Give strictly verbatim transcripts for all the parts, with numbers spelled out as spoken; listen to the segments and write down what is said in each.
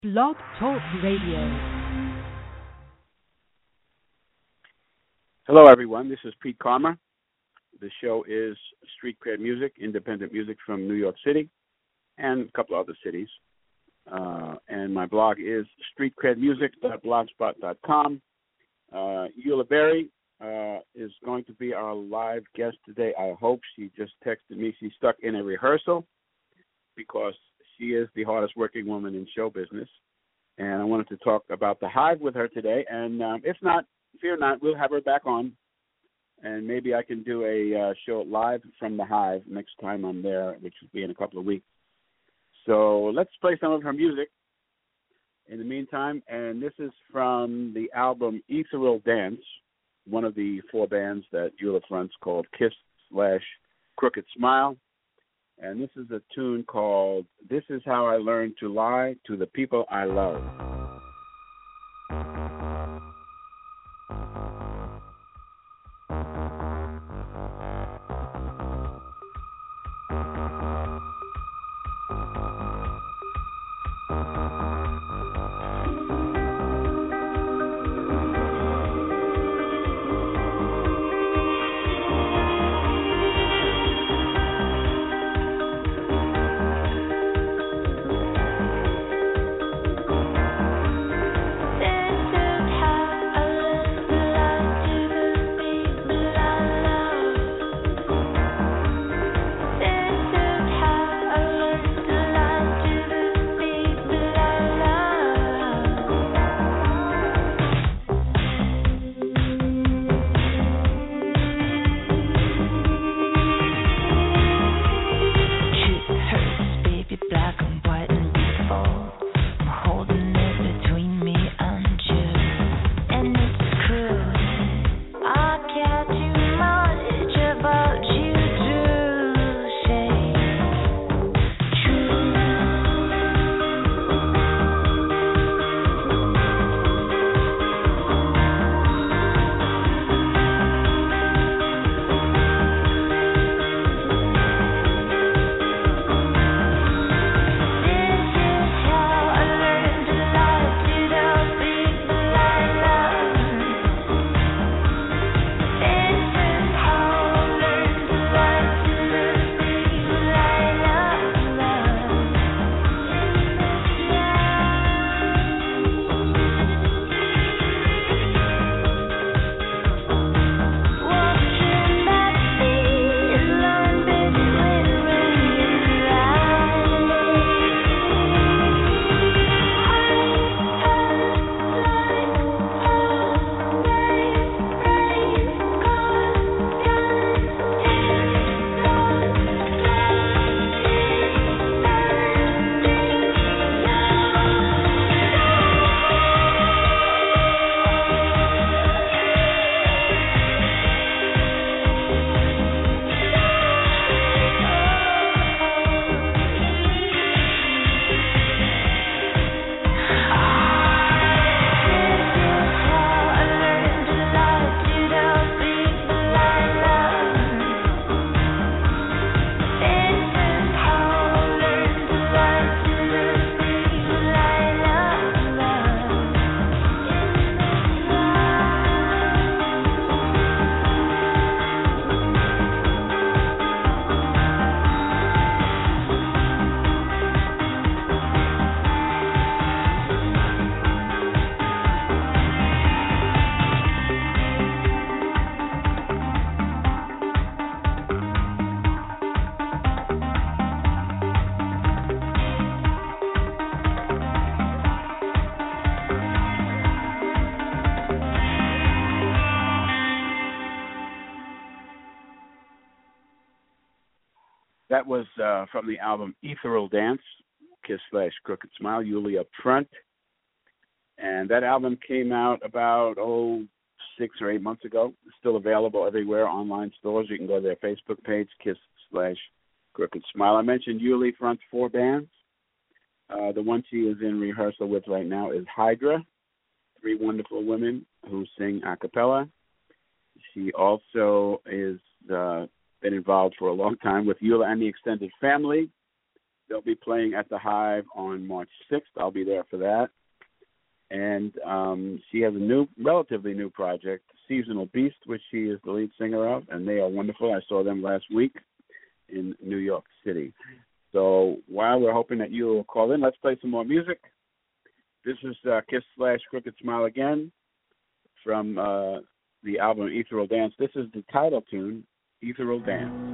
Blog Talk Radio. Hello, everyone. This is Pete Karma. The show is Street Cred Music, independent music from New York City and a couple other cities. Uh, and my blog is street cred music dot blogspot dot com. Uh, Eula Berry uh, is going to be our live guest today. I hope. She just texted me. She's stuck in a rehearsal because she is the hardest working woman in show business. And I wanted to talk about the Hive with her today. And um, if not, fear not, we'll have her back on. And maybe I can do a uh, show live from the Hive next time I'm there, which will be in a couple of weeks. So let's play some of her music in the meantime. And this is from the album Ethereal Dance, one of the four bands that Eula fronts, called Kiss slash Crooked Smile. And this is a tune called This Is How I Learned to Lie to the People I Love. That was uh, from the album Ethereal Dance, Kiss slash Crooked Smile, Eula up front. And that album came out about, oh, six or eight months ago. It's still available everywhere, online stores. You can go to their Facebook page, Kiss slash Crooked Smile. I mentioned Eula fronts four bands. Uh, the one she is in rehearsal with right now is Hydra, three wonderful women who sing a cappella. She also is uh, been involved for a long time with Eula and the Extended Family. They'll be playing at the Hive on March sixth. I'll be there for that. And um, she has a new, relatively new project, Seasonal Beast, which she is the lead singer of, and they are wonderful. I saw them last week in New York City. So while we're hoping that you will call in, let's play some more music. This is uh, Kiss slash Crooked Smile again from uh, the album Ethereal Dance. This is the title tune, Ethereal Dance.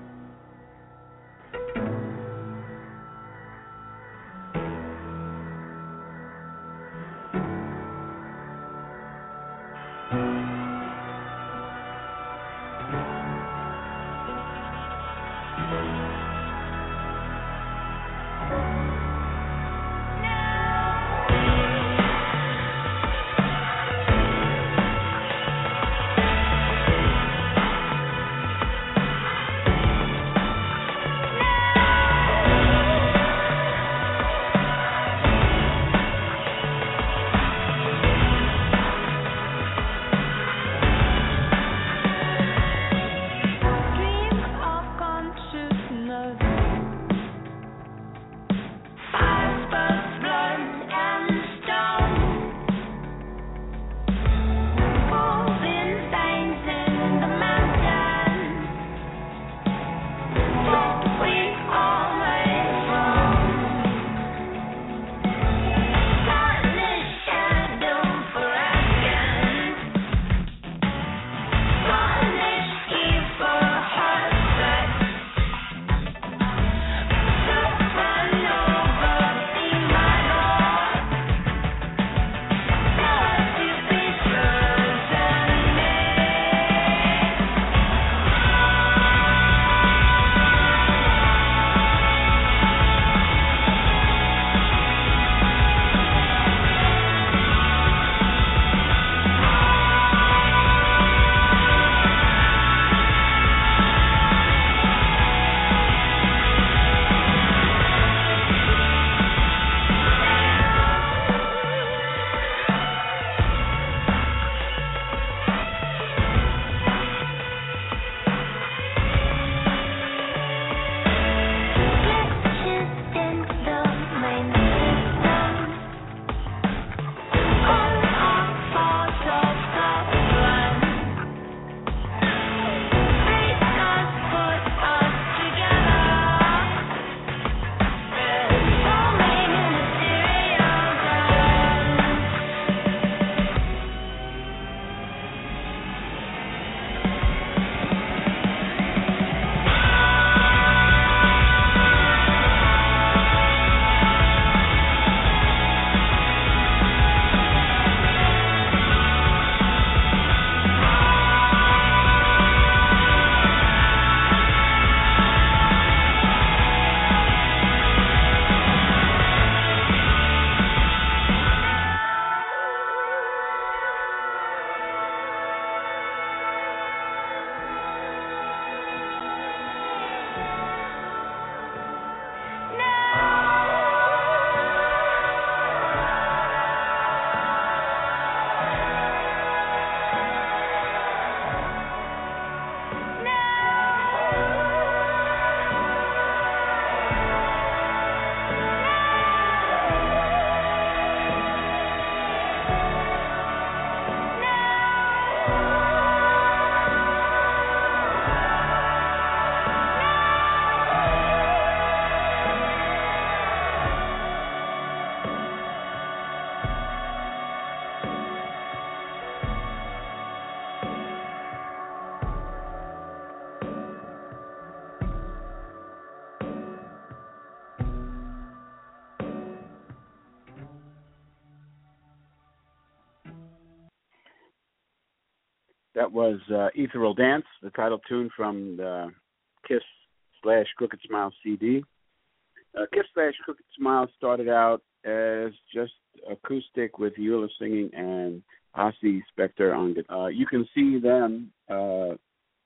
That was uh, Ethereal Dance, the title tune from the Kiss slash Crooked Smile C D. Uh, Kiss slash Crooked Smile started out as just acoustic with Eula singing and Ossie Spector on guitar. Uh, you can see them uh,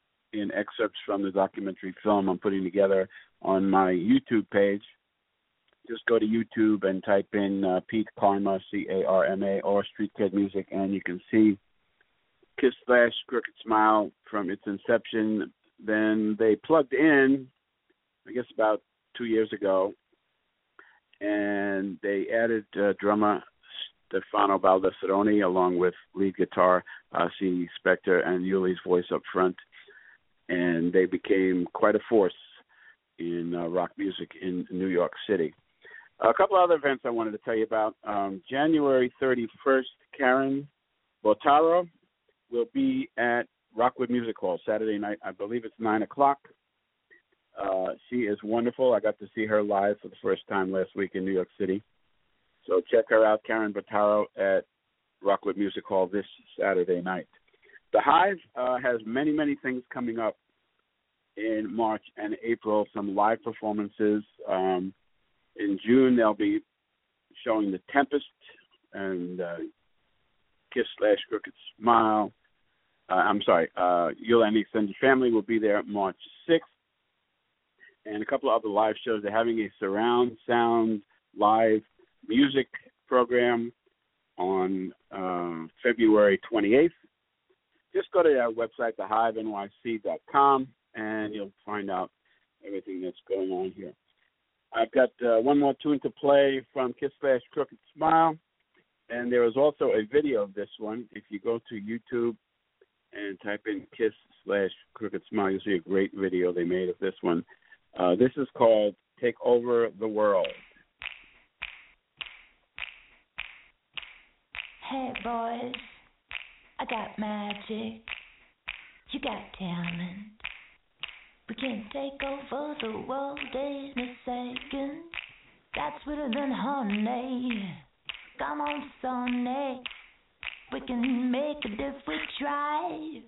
in excerpts from the documentary film I'm putting together on my YouTube page. Just go to YouTube and type in uh, Pete Karma, C A R M A, or Street Kid Music, and you can see Kiss slash Crooked Smile from its inception. Then they plugged in, I guess about two years ago, and they added uh, drummer Stefano Baldessaroni along with lead guitar Ossie Spector and Yuli's voice up front, and they became quite a force in uh, rock music in New York City. A couple other events I wanted to tell you about. Um, January thirty-first, Karen Botaro will be at Rockwood Music Hall Saturday night. I believe it's nine o'clock. Uh, she is wonderful. I got to see her live for the first time last week in New York City. So check her out, Karen Botaro, at Rockwood Music Hall this Saturday night. The Hive uh, has many, many things coming up in March and April, some live performances. Um, in June, they'll be showing The Tempest and uh, Kiss slash Crooked Smile. Uh, I'm sorry, uh, You'll and the Extended Family will be there March sixth. And a couple of other live shows. They're having a surround sound live music program on uh, February twenty-eighth. Just go to our website, the hive N Y C dot com, and you'll find out everything that's going on here. I've got uh, one more tune to play from Kiss slash Crooked Smile, and there is also a video of this one. If you go to YouTube and type in Kiss slash Crooked Smile, you'll see a great video they made of this one. Uh, this is called Take Over the World. Hey boys, I got magic, you got talent. We can take over the world in a second. That's sweeter than honey. Come on, Sonny, we can make it if we try.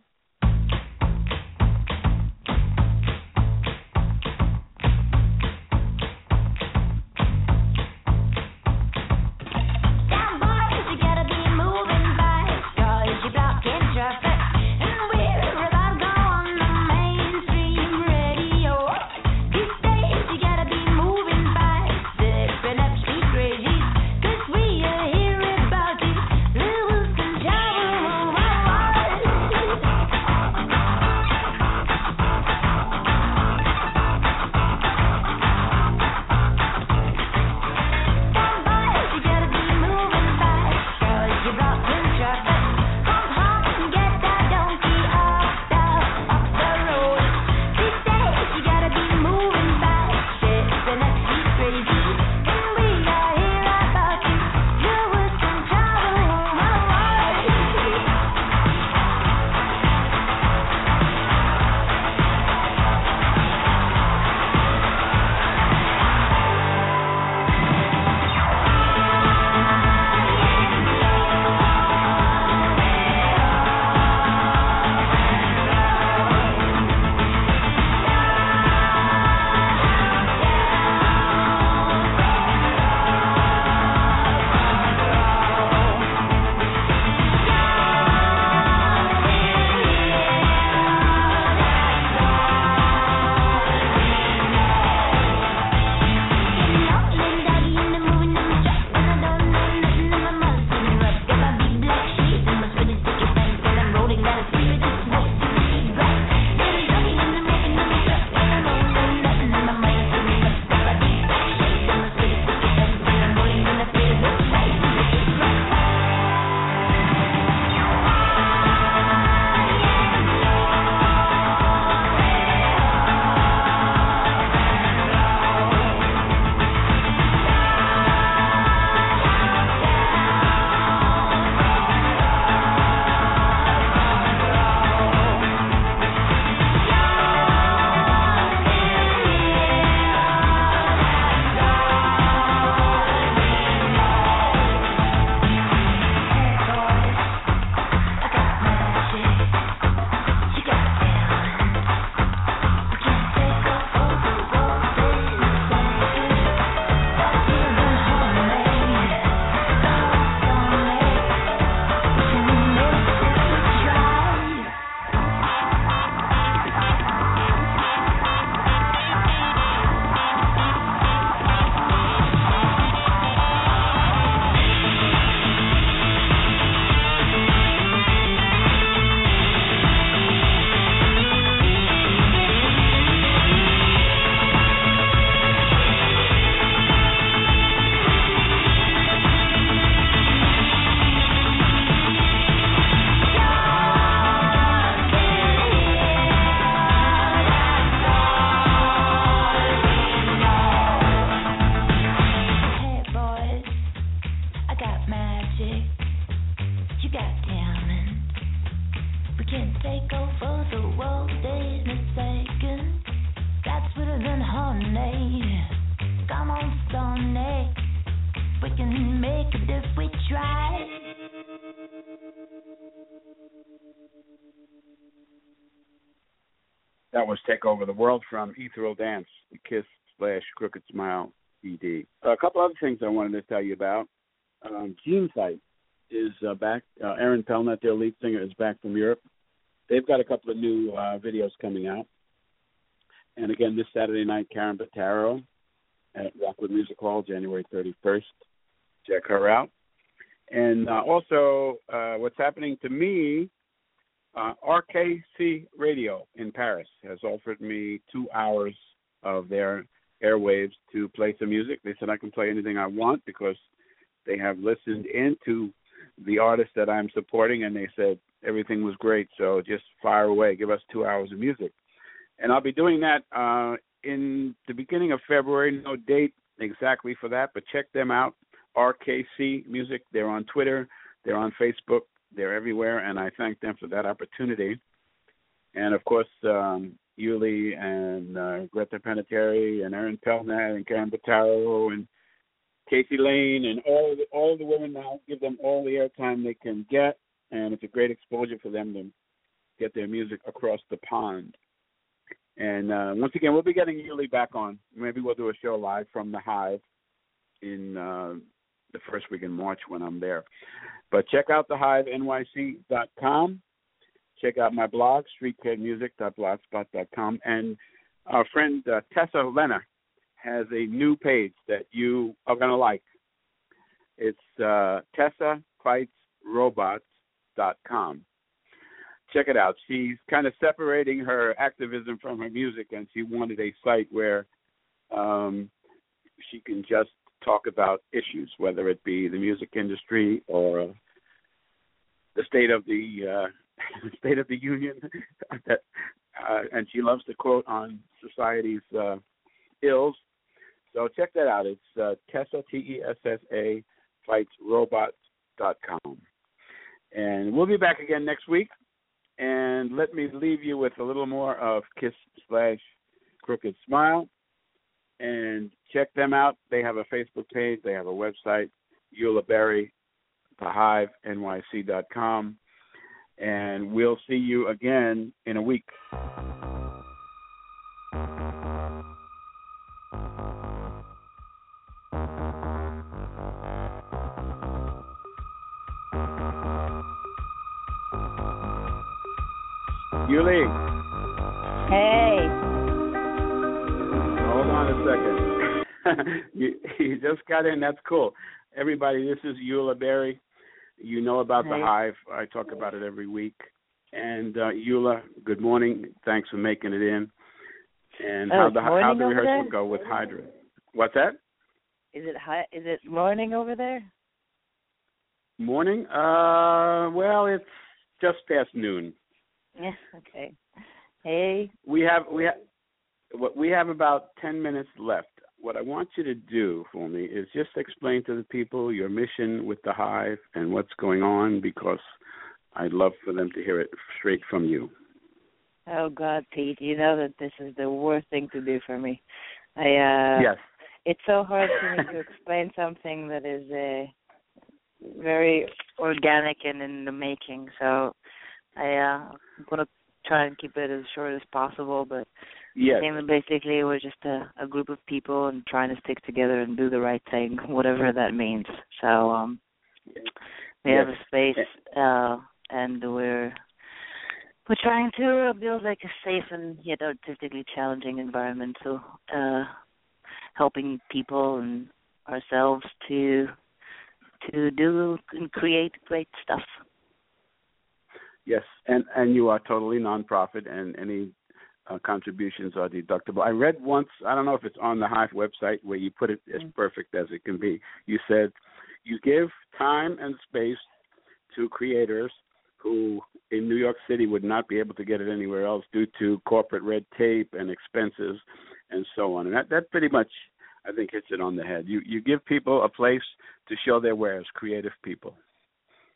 Thank you. magic. You got talent. We can take over the world, days mistaken. That's sweeter than honey. Come on, Sonny. We can make it if we try. That was Take Over the World from Ethereal Dance, the Kiss slash Crooked Smile C D. A couple other things I wanted to tell you about. Um, Gene Sight is uh, back. Uh, Aaron Pelnett, their lead singer, is back from Europe. They've got a couple of new uh, videos coming out. And again, this Saturday night, Karen Bottaro at Rockwood Music Hall, January thirty-first. Check her out. And uh, also, uh, what's happening to me, uh, R K C Radio in Paris has offered me two hours of their airwaves to play some music. They said I can play anything I want because they have listened into the artist that I'm supporting, and they said everything was great, so just fire away. Give us two hours of music. And I'll be doing that uh, in the beginning of February. No date exactly for that, but check them out, R K C Music. They're on Twitter. They're on Facebook. They're everywhere, and I thank them for that opportunity. And, of course, um, Yuli and uh, Greta Peneteri and Aaron Pelnett and Karen Bottaro and Casey Lane and all the, all the women now, give them all the airtime they can get, and it's a great exposure for them to get their music across the pond. And uh, once again, we'll be getting Yuli back on. Maybe we'll do a show live from the Hive in uh, the first week in March when I'm there. But check out the hive N Y C dot com. Check out my blog, street cred music dot blogspot dot com. And our friend uh, Tessa Lena has a new page that you are going to like. It's uh, Tessa Fights Robots dot com. Check it out. She's kind of separating her activism from her music, and she wanted a site where um, she can just talk about issues, whether it be the music industry or the state of the uh, state of the union. that, uh, and she loves to quote on society's uh, ills. So check that out. It's uh, Tessa, T E S S A, Fights Robots dot com. And we'll be back again next week. And let me leave you with a little more of Kiss slash Crooked Smile. And check them out. They have a Facebook page. They have a website, Eula Berry, the hive N Y C dot com. And we'll see you again in a week. Yuli. Hey. Hold on a second. you, you just got in. That's cool. Everybody, this is Eula Berry. You know about hey. the Hive. I talk about it every week. And uh, Eula, good morning. Thanks for making it in. And oh, how the how the over rehearsal there? go with Hydra? What's that? Is it high, is it morning over there? Morning? Uh, well, it's just past noon. Yeah. Okay. Hey. We have we have what we have about ten minutes left. What I want you to do for me is just explain to the people your mission with the Hive and what's going on, because I'd love for them to hear it straight from you. Oh God, Pete, you know that this is the worst thing to do for me. I uh yes. It's so hard for me to explain something that is uh, very organic and in the making. So I uh I'm gonna try and keep it as short as possible, but yes. basically we're just a, a group of people and trying to stick together and do the right thing, whatever that means. So um, we yes. have a space, uh, and we're we're trying to build like a safe and yet artistically challenging environment. So uh, helping people and ourselves to to do and create great stuff. Yes, and, and you are totally nonprofit, and any uh, contributions are deductible. I read once, I don't know if it's on the Hive website, where you put it as perfect as it can be. You said you give time and space to creators who in New York City would not be able to get it anywhere else due to corporate red tape and expenses and so on. And that, that pretty much, I think, hits it on the head. You you give people a place to show their wares, creative people.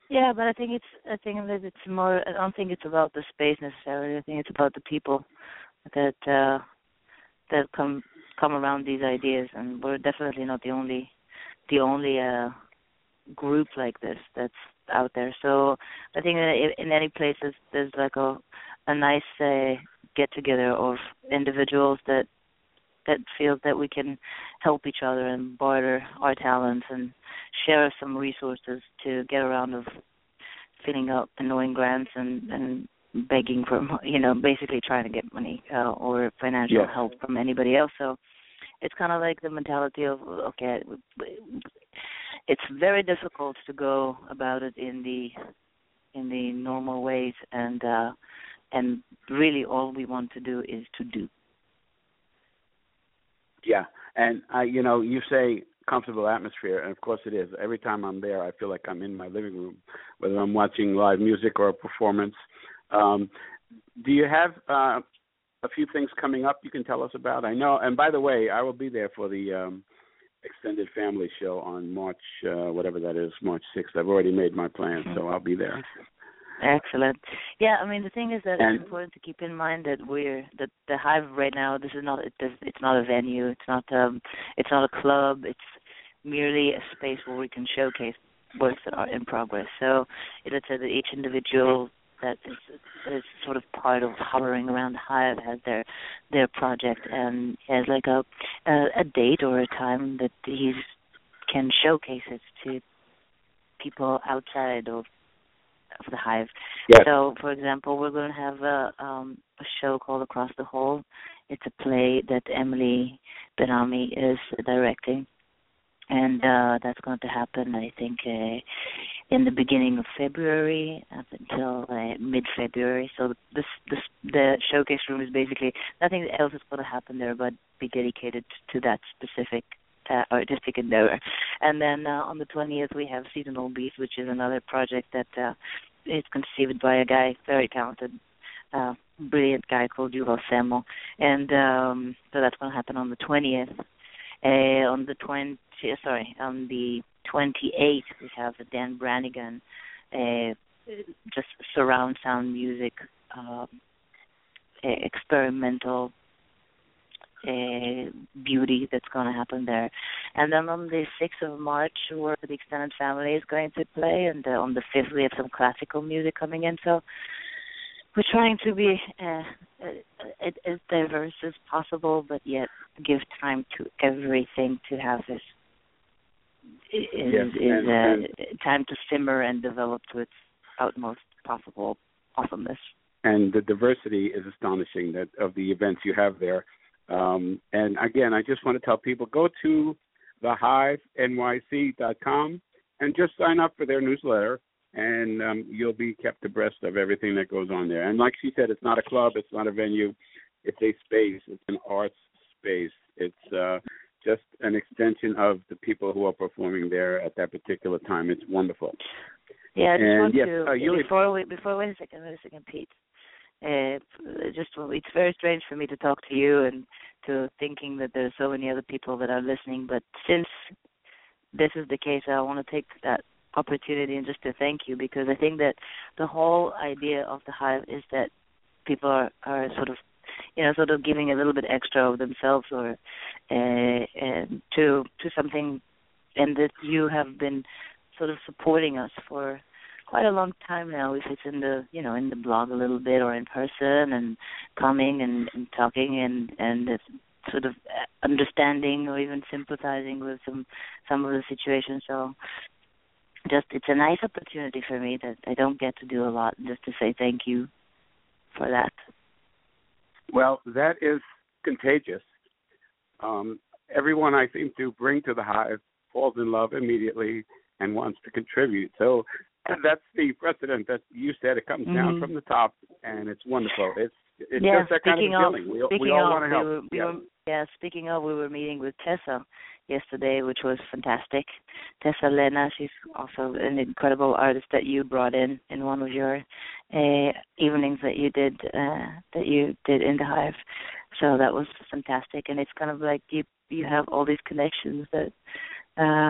Yeah, but I think it's I think that it's more. I don't think it's about the space necessarily. I think it's about the people that uh, that come come around these ideas, and we're definitely not the only the only uh, group like this that's out there. So I think that in any place there's, there's like a a nice uh, get together of individuals that that feel that we can help each other and barter our talents and share some resources to get around of filling out annoying grants and, and begging for, you know, basically trying to get money uh, or financial Yes. help from anybody else. So it's kind of like the mentality of, okay, it's very difficult to go about it in the in the normal ways, and uh, and really all we want to do is to do. Yeah, and I, you know, you say comfortable atmosphere, and of course it is. Every time I'm there, I feel like I'm in my living room, whether I'm watching live music or a performance. Um, do you have uh, a few things coming up you can tell us about? I know, and by the way, I will be there for the um, extended family show on March, uh, whatever that is, March sixth. I've already made my plans, so I'll be there. Excellent. Yeah, I mean the thing is that and, it's important to keep in mind that we're that the Hive right now. This is not it does, it's not a venue. It's not um it's not a club. It's merely a space where we can showcase works that are in progress. So it's said that each individual that is, is sort of part of hovering around the Hive has their their project and has like a a, a date or a time that he can showcase it to people outside of. of the Hive. yes. So, for example, we're going to have a, um, a show called Across the Hall. It's a play that Emily Benami is directing, and uh, that's going to happen, I think, uh, in the beginning of February up until uh, mid-February. So this, this, the showcase room is basically nothing else is going to happen there but be dedicated to that specific Uh, artistic endeavor. And then uh, on the twentieth we have Seasonal Beast, which is another project that uh, is conceived by a guy, very talented, uh, brilliant guy called Yuval Semo. And um, so that's going to happen on the twentieth. Uh, on the twenty, sorry, on the twenty-eighth we have Dan Brannigan, uh, just surround sound music, uh, experimental Uh, beauty that's going to happen there. And then on the sixth of March, where the extended family is going to play, and uh, on the fifth we have some classical music coming in. So we're trying to be uh, uh, as diverse as possible, but yet give time to everything to have this is, yes. is and, uh, and, time to simmer and develop to its utmost possible awesomeness. And the diversity is astonishing that of the events you have there. Um, and again, I just want to tell people, go to the hive N Y C dot com and just sign up for their newsletter, and um, you'll be kept abreast of everything that goes on there. And like she said, it's not a club, it's not a venue, it's a space, it's an arts space. It's uh, just an extension of the people who are performing there at that particular time. It's wonderful. Yeah, I just and want yes, to, uh, Yuli, before we, before, wait a second, wait a second, Pete. Uh, just it's very strange for me to talk to you and to thinking that there's so many other people that are listening. But since this is the case, I want to take that opportunity and just to thank you, because I think that the whole idea of the Hive is that people are, are sort of, you know, sort of giving a little bit extra of themselves or uh, uh, to to something, and that you have been sort of supporting us for quite a long time now, if it's in the, you know, in the blog a little bit or in person and coming and, and talking and, and sort of understanding or even sympathizing with some, some of the situations. So just, it's a nice opportunity for me that I don't get to do a lot, just to say thank you for that. Well, that is contagious. Um, everyone I seem to bring to the Hive falls in love immediately and wants to contribute. So that's the precedent that you said. It comes mm-hmm. down from the top, and it's wonderful. It's it's yeah, just that kind of feeling. Of, we, we all want to help. We were, we yeah. were, yeah, speaking of, we were meeting with Tessa yesterday, which was fantastic. Tessa Lena, she's also an incredible artist that you brought in in one of your uh, evenings that you did uh, that you did in the Hive. So that was fantastic, and it's kind of like you you have all these connections that uh,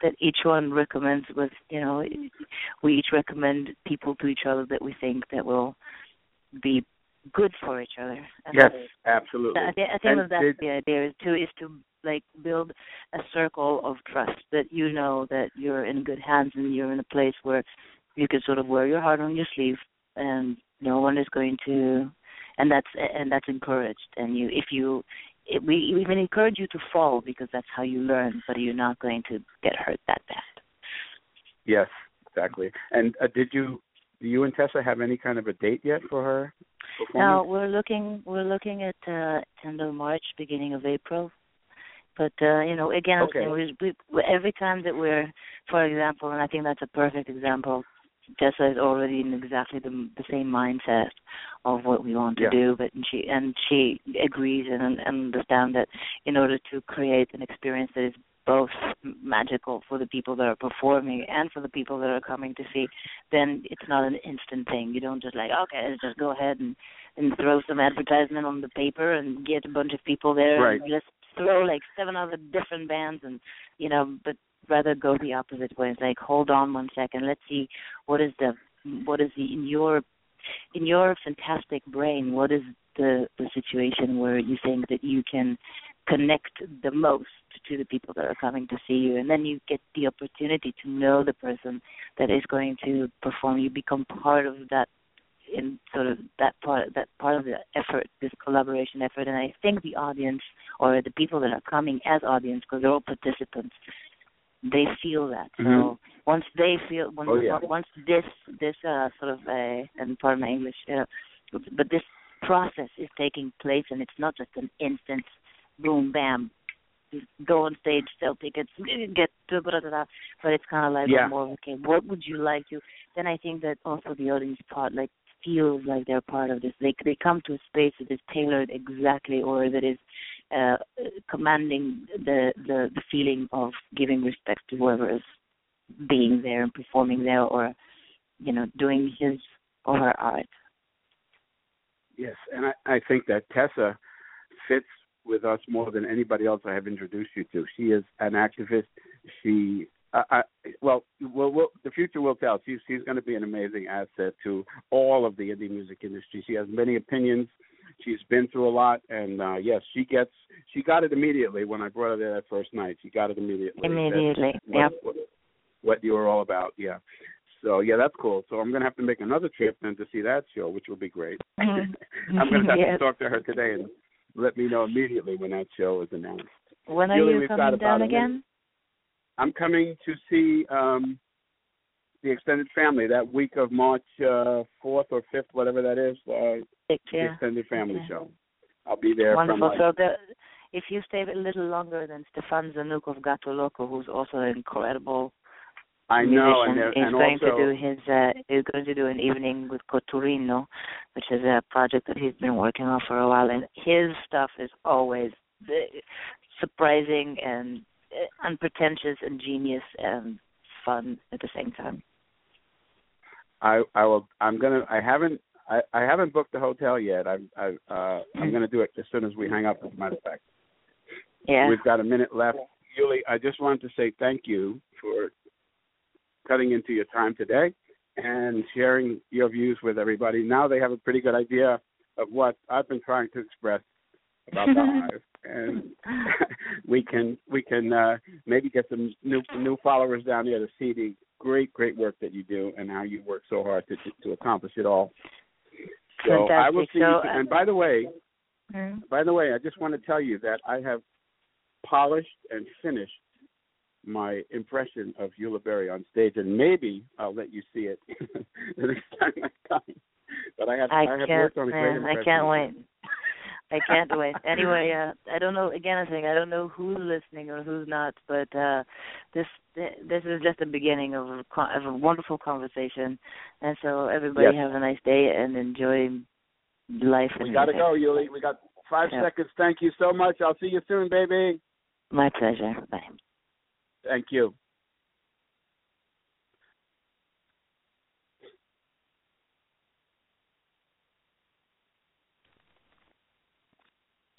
that each one recommends with, you know, we each recommend people to each other that we think that will be good for each other. And yes, absolutely. I, I think that that's the idea is to is to like build a circle of trust that you know that you're in good hands and you're in a place where you can sort of wear your heart on your sleeve and no one is going to, and that's and that's encouraged. And you, if you, it, we even encourage you to fall because that's how you learn, but you're not going to get hurt that bad. Yes, exactly. And uh, did you, do you and Tessa have any kind of a date yet for her performance? No, we're looking we're looking at uh, end of March, beginning of April. But uh, you know, again, okay. we, we, every time that we're, for example, and I think that's a perfect example. Tessa is already in exactly the, the same mindset of what we want to yeah. do, but she and she agrees and, and understands that in order to create an experience that is both magical for the people that are performing and for the people that are coming to see, then it's not an instant thing. You don't just like, okay, let's just go ahead and, and throw some advertisement on the paper and get a bunch of people there. Right. And let's throw like seven other different bands and, you know, but rather go the opposite way. It's like, hold on one second. Let's see what is the what is the in your in your fantastic brain. What is the the situation where you think that you can connect the most to the people that are coming to see you, and then you get the opportunity to know the person that is going to perform. You become part of that in sort of that part that part of the effort, this collaboration effort. And I think the audience or the people that are coming as audience, because they're all participants, they feel that. Mm-hmm. So once they feel, once, oh, yeah. once this this uh, sort of uh, and pardon my English, uh, but this process is taking place, and it's not just an instant boom bam, go on stage, sell tickets, get to blah, blah, blah. But it's kind of like yeah. more okay. What would you like to? Then I think that also the audience part like feels like they're part of this. They they come to a space that is tailored exactly, or that is uh, commanding the, the the feeling of giving respect to whoever is being there and performing there, or you know, doing his or her art. Yes, and I, I think that Tessa fits with us more than anybody else I have introduced you to. She is an activist. She, uh, I, well, well, well, the future will tell. She's she's going to be an amazing asset to all of the indie music industry. She has many opinions. She's been through a lot, and uh, yes, she gets. She got it immediately when I brought her there that first night. She got it immediately. Immediately, what, yeah. What, what you were all about, yeah. So yeah, that's cool. So I'm going to have to make another trip then to see that show, which will be great. Mm-hmm. I'm going to have yes. to talk to her today and let me know immediately when that show is announced. When are Julie, you coming down again? I'm coming to see um, the extended family that week of March uh, fourth or fifth, whatever that is. Uh, yeah. The extended family okay. show. I'll be there. Wonderful. From, so like, the, if you stay a little longer than Stefan Zanuck of Gato Loco, who's also an incredible I musician, know, and, is and going also, to do his uh, is going to do an evening with Coturino, which is a project that he's been working on for a while, and his stuff is always surprising and unpretentious and genius and fun at the same time. I I will. I'm gonna. I haven't. I, I haven't booked the hotel yet. I, I uh, I'm going to do it as soon as we hang up. As a matter of fact, yeah. We've got a minute left. Yuli, I just wanted to say thank you for cutting into your time today and sharing your views with everybody. Now they have a pretty good idea of what I've been trying to express about the Hive, and we can we can uh, maybe get some new new followers down there to see the great great work that you do and how you work so hard to to accomplish it all. So Fantastic. I will see so, you. And by the way, mm-hmm. by the way, I just want to tell you that I have polished and finished my impression of Eula Berry on stage, and maybe I'll let you see it the next time I come. But I have I, I have can't, worked on a great man, impression. I can't wait. I can't wait. Anyway, uh, I don't know. Again, I think I don't know who's listening or who's not, but uh, this this is just the beginning of a, of a wonderful conversation. And so everybody yes. have a nice day and enjoy life. We got to go, Yuli. We got five yep. seconds. Thank you so much. I'll see you soon, baby. My pleasure. Bye. Thank you.